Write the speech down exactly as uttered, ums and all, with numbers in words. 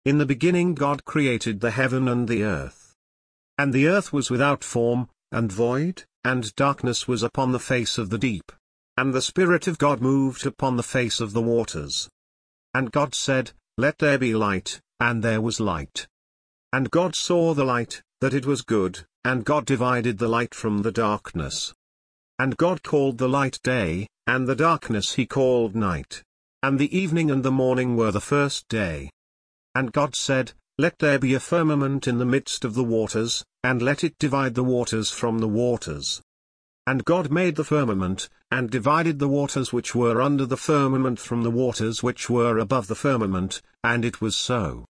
In the beginning God created the heaven and the earth. And the earth was without form, and void, and darkness was upon the face of the deep. And the Spirit of God moved upon the face of the waters. And God said, Let there be light, and there was light. And God saw the light, that it was good, and God divided the light from the darkness. And God called the light day, and the darkness he called night. And the evening and the morning were the first day. And God said, Let there be a firmament in the midst of the waters, and let it divide the waters from the waters. And God made the firmament, and divided the waters which were under the firmament from the waters which were above the firmament, and it was so.